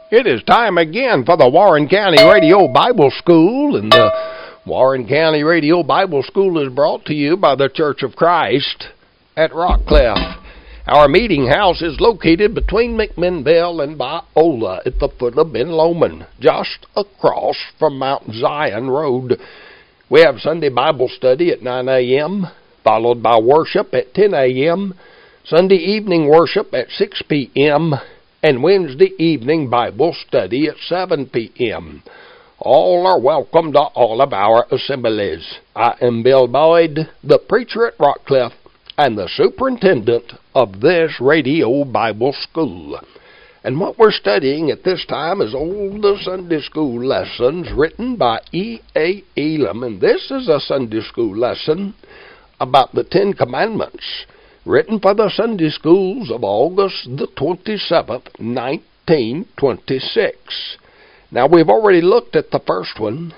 It is time again for the Warren County Radio Bible School, and the Warren County Radio Bible School is brought to you by the Church of Christ at Rockcliffe. Our meeting house is located between McMinnville and Biola at the foot of Ben Lomond, just across from Mount Zion Road. We have Sunday Bible study at 9 a.m., followed by worship at 10 a.m., Sunday evening worship at 6 p.m., and Wednesday evening Bible study at 7 p.m. All are welcome to all of our assemblies. I am Bill Boyd, the preacher at Rockcliffe, and the superintendent of this radio Bible school. And what we're studying at this time is all the Sunday school lessons written by E.A. Elam. And this is a Sunday school lesson about the Ten Commandments, written for the Sunday schools of August the 27th, 1926. Now, we've already looked at the first one,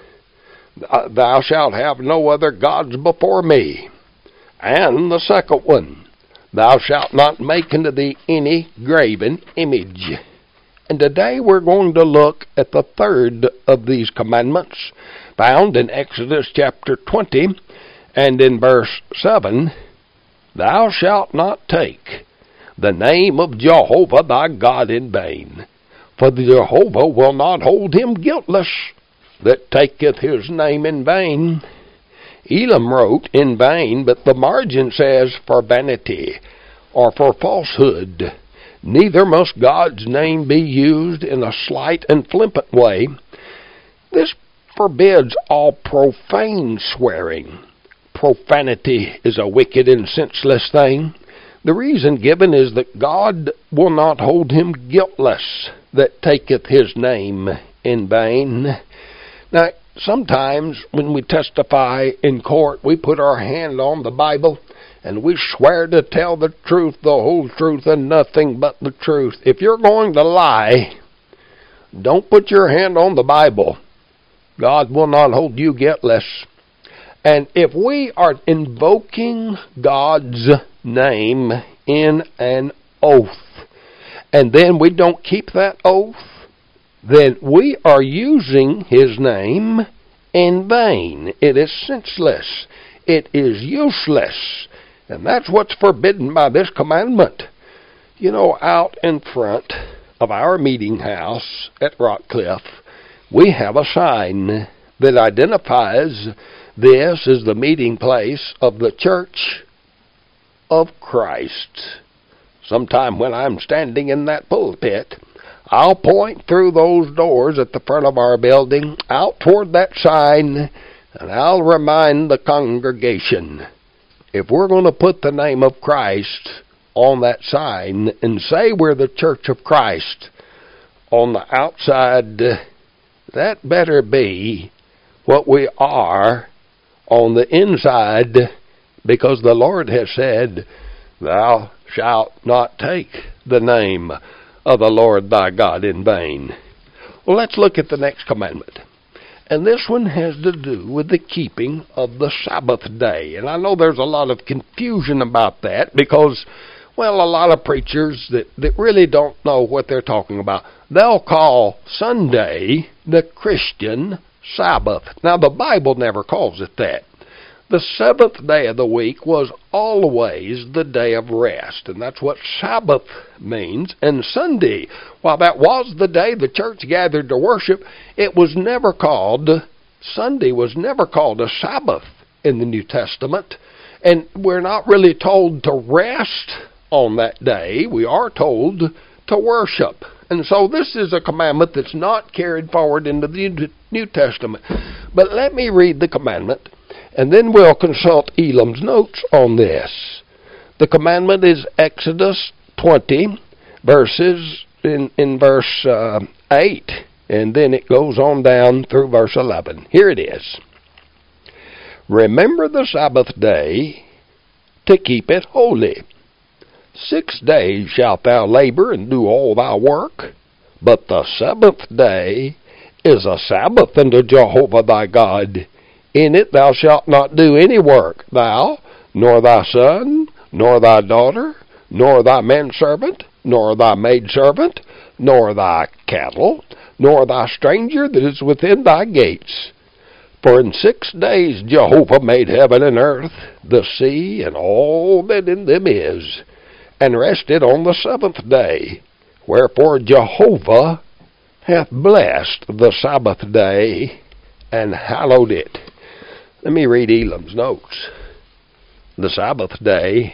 thou shalt have no other gods before me. And the second one, thou shalt not make unto thee any graven image. And today we're going to look at the third of these commandments, found in Exodus chapter 20, and in verse 7, thou shalt not take the name of Jehovah thy God in vain, for Jehovah will not hold him guiltless that taketh his name in vain. Elam wrote in vain, but the margin says for vanity, or for falsehood. Neither must God's name be used in a slight and flippant way. This forbids all profane swearing. Profanity is a wicked and senseless thing. The reason given is that God will not hold him guiltless that taketh his name in vain. Now, sometimes when we testify in court, we put our hand on the Bible and we swear to tell the truth, the whole truth, and nothing but the truth. If you're going to lie, don't put your hand on the Bible. God will not hold you guiltless. And if we are invoking God's name in an oath, and then we don't keep that oath, then we are using his name in vain. It is senseless. It is useless. And that's what's forbidden by this commandment. You know, out in front of our meeting house at Rockcliffe, we have a sign that identifies this is the meeting place of the Church of Christ. Sometime when I'm standing in that pulpit, I'll point through those doors at the front of our building, out toward that sign, and I'll remind the congregation, if we're going to put the name of Christ on that sign and say we're the Church of Christ on the outside, that better be what we are on the inside, because the Lord has said, thou shalt not take the name of the Lord thy God in vain. Well, let's look at the next commandment. And this one has to do with the keeping of the Sabbath day. And I know there's a lot of confusion about that because, well, a lot of preachers that really don't know what they're talking about, they'll call Sunday the Christian Sabbath. Now, the Bible never calls it that. The seventh day of the week was always the day of rest, and that's what Sabbath means. And Sunday, while that was the day the church gathered to worship, it was never called, Sunday was never called a Sabbath in the New Testament. And we're not really told to rest on that day. We are told to worship. And so this is a commandment that's not carried forward into the New Testament. But let me read the commandment, and then we'll consult Elam's notes on this. The commandment is Exodus 20, verses in verse 8, and then it goes on down through verse 11. Here it is. Remember the Sabbath day to keep it holy. 6 days shalt thou labor and do all thy work, but the seventh day is a Sabbath unto Jehovah thy God. In it thou shalt not do any work, thou, nor thy son, nor thy daughter, nor thy manservant, nor thy maidservant, nor thy cattle, nor thy stranger that is within thy gates. For in 6 days Jehovah made heaven and earth, the sea, and all that in them is, and rested on the 7th day. Wherefore Jehovah hath blessed the Sabbath day, and hallowed it. Let me read Elam's notes. The Sabbath day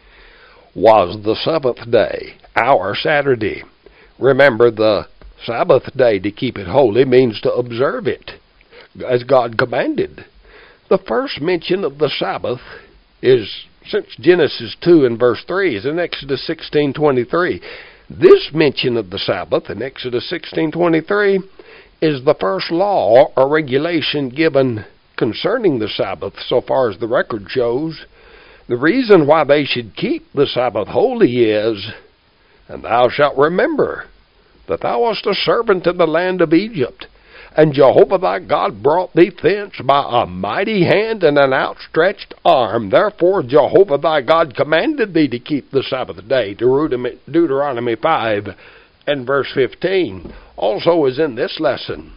was the 7th day, our Saturday. Remember, the Sabbath day, to keep it holy, means to observe it, as God commanded. The first mention of the Sabbath is, since Genesis 2 and verse 3, is in Exodus 16:23. This mention of the Sabbath in Exodus 16:23 is the first law or regulation given concerning the Sabbath, so far as the record shows. The reason why they should keep the Sabbath holy is, and thou shalt remember that thou wast a servant in the land of Egypt, and Jehovah thy God brought thee thence by a mighty hand and an outstretched arm. Therefore Jehovah thy God commanded thee to keep the Sabbath day. Deuteronomy 5 and verse 15 also is in this lesson.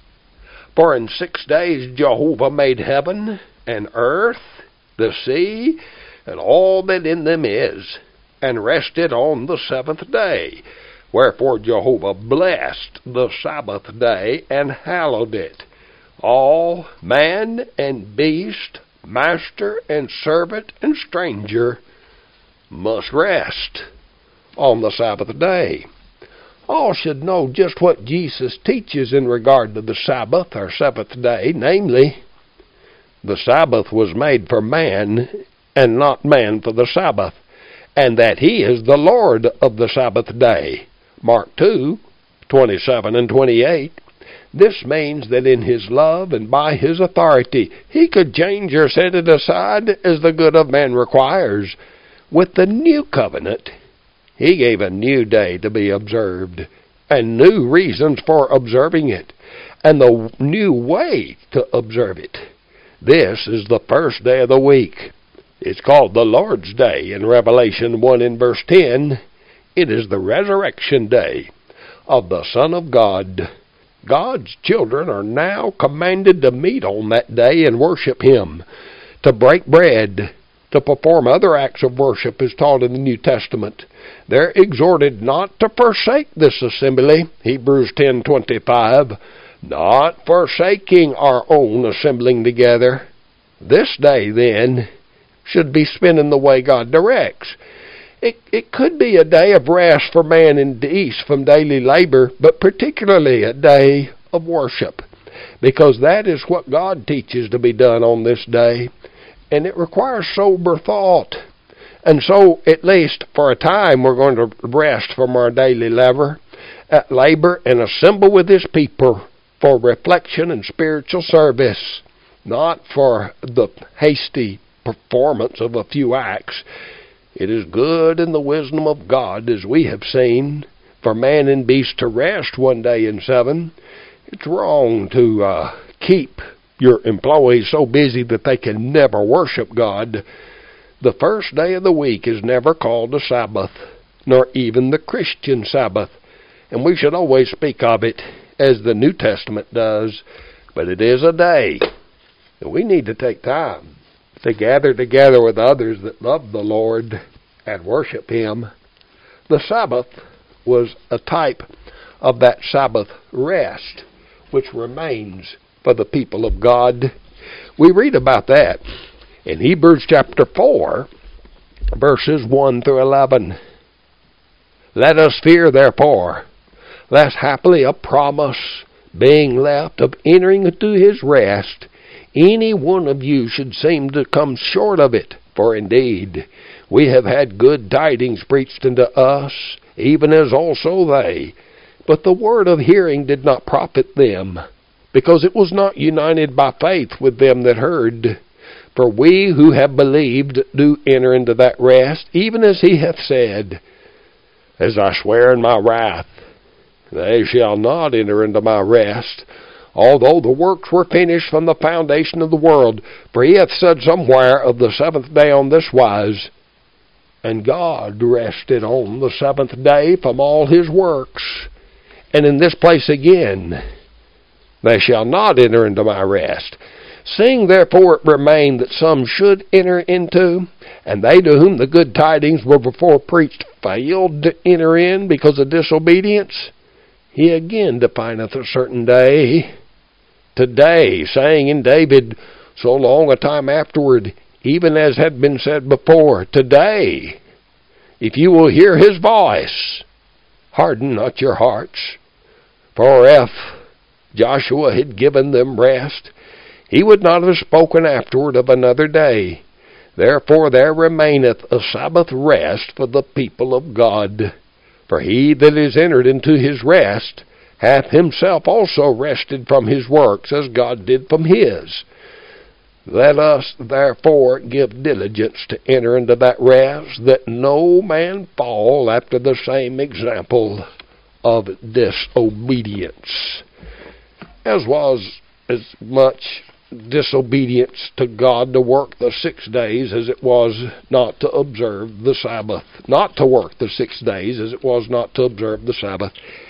For in 6 days Jehovah made heaven and earth, the sea, and all that in them is, and rested on the 7th day. Wherefore Jehovah blessed the Sabbath day, and hallowed it. All man and beast, master and servant and stranger must rest on the Sabbath day. All should know just what Jesus teaches in regard to the Sabbath, or 7th day, namely, the Sabbath was made for man, and not man for the Sabbath, and that he is the Lord of the Sabbath day. Mark 2:27 and 28. This means that in his love and by his authority, he could change or set it aside as the good of man requires. With the new covenant, he gave a new day to be observed, and new reasons for observing it, and the new way to observe it. This is the first day of the week. It's called the Lord's Day in Revelation 1 and verse 10. It is the resurrection day of the Son of God. God's children are now commanded to meet on that day and worship Him, to break bread, to perform other acts of worship as taught in the New Testament. They're exhorted not to forsake this assembly, Hebrews 10:25, not forsaking our own assembling together. This day, then, should be spent in the way God directs. It could be a day of rest for man and ease from daily labor, but particularly a day of worship, because that is what God teaches to be done on this day, and it requires sober thought. And so, at least for a time, we're going to rest from our daily labor and assemble with His people for reflection and spiritual service, not for the hasty performance of a few acts. It is good in the wisdom of God, as we have seen, for man and beast to rest one day in 7. It's wrong to keep your employees so busy that they can never worship God. The first day of the week is never called a Sabbath, nor even the Christian Sabbath, and we should always speak of it as the New Testament does, but it is a day. And we need to take time to gather together with others that love the Lord and worship Him. The Sabbath was a type of that Sabbath rest, which remains for the people of God. We read about that in Hebrews chapter 4, verses 1 through 11. Let us fear, therefore, lest haply a promise being left of entering into His rest, any one of you should seem to come short of it. For indeed, we have had good tidings preached unto us, even as also they. But the word of hearing did not profit them, because it was not united by faith with them that heard. For we who have believed do enter into that rest, even as He hath said, As I swear in my wrath, they shall not enter into my rest, although the works were finished from the foundation of the world. For He hath said somewhere of the 7th day on this wise, And God rested on the seventh day from all his works. And in this place again, they shall not enter into my rest. Seeing therefore it remained that some should enter into, and they to whom the good tidings were before preached failed to enter in because of disobedience, he again defineth a certain day, today, saying in David so long a time afterward, even as had been said before, today, if you will hear his voice, harden not your hearts. For if Joshua had given them rest, he would not have spoken afterward of another day. Therefore there remaineth a Sabbath rest for the people of God. For he that is entered into his rest hath himself also rested from his works, as God did from his. Let us therefore give diligence to enter into that rest, that no man fall after the same example of disobedience. As was as much disobedience to God to work the 6 days as it was not to observe the Sabbath. Not to work the 6 days as it was not to observe the Sabbath.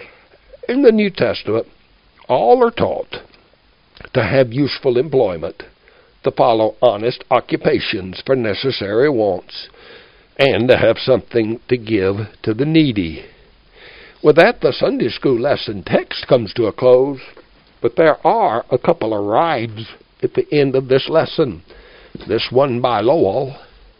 In the New Testament, all are taught to have useful employment, to follow honest occupations for necessary wants, and to have something to give to the needy. With that, the Sunday school lesson text comes to a close, but there are a couple of rides at the end of this lesson. This one by Lowell.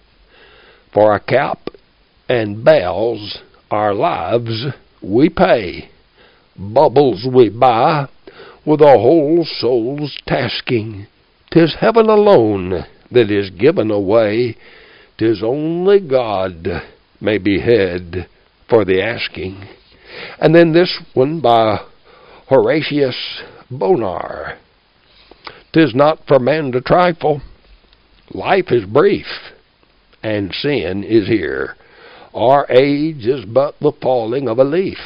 For a cap and bells our lives we pay, bubbles we buy with a whole soul's tasking. 'Tis heaven alone that is given away, 'tis only God may be had for the asking. And then this one by Horatius Bonar. 'Tis not for man to trifle. Life is brief, and sin is here. Our age is but the falling of a leaf,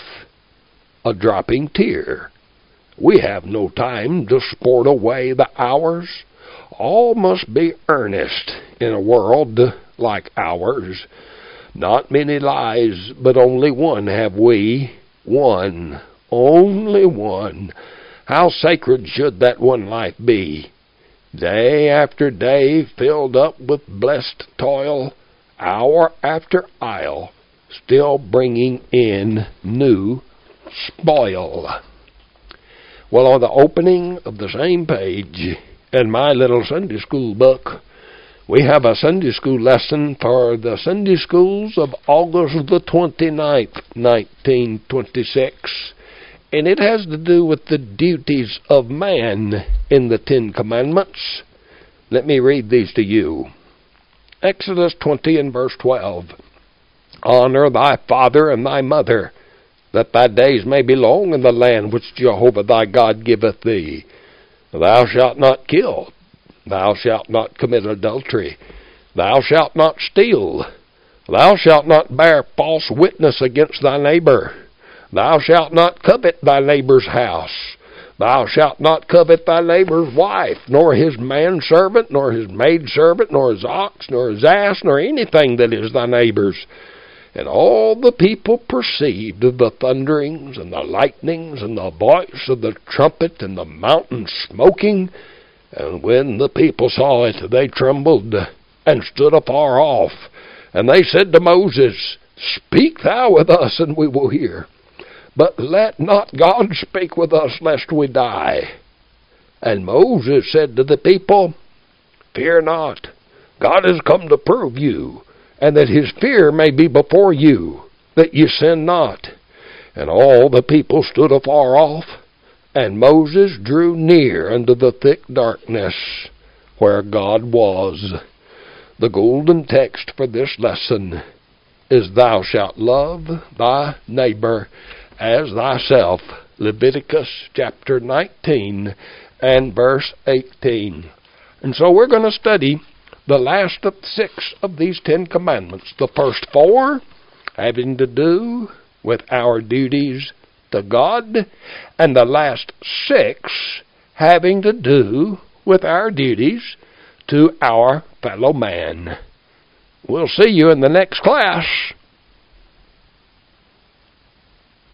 a dropping tear. We have no time to sport away the hours. All must be earnest in a world like ours. Not many lives, but only one have we. One, only one. How sacred should that one life be? Day after day filled up with blessed toil, hour after hour, still bringing in new spoil. Well, on the opening of the same page in my little Sunday school book, we have a Sunday school lesson for the Sunday schools of August the 29th, 1926. And it has to do with the duties of man in the Ten Commandments. Let me read these to you. Exodus 20 and verse 12. Honor thy father and thy mother, that thy days may be long in the land which Jehovah thy God giveth thee. Thou shalt not kill. Thou shalt not commit adultery. Thou shalt not steal. Thou shalt not bear false witness against thy neighbor. Thou shalt not covet thy neighbor's house. Thou shalt not covet thy neighbor's wife, nor his manservant, nor his maidservant, nor his ox, nor his ass, nor anything that is thy neighbor's. And all the people perceived the thunderings and the lightnings and the voice of the trumpet and the mountain smoking. And when the people saw it, they trembled and stood afar off. And they said to Moses, Speak thou with us, and we will hear. But let not God speak with us, lest we die. And Moses said to the people, Fear not, God is come to prove you, and that his fear may be before you, that ye sin not. And all the people stood afar off, and Moses drew near unto the thick darkness where God was. The golden text for this lesson is, Thou shalt love thy neighbor as thyself. Leviticus chapter 19 and verse 18. And so we're going to study the last of 6 of these 10 commandments. The first 4 having to do with our duties to God, and the last 6 having to do with our duties to our fellow man. We'll see you in the next class.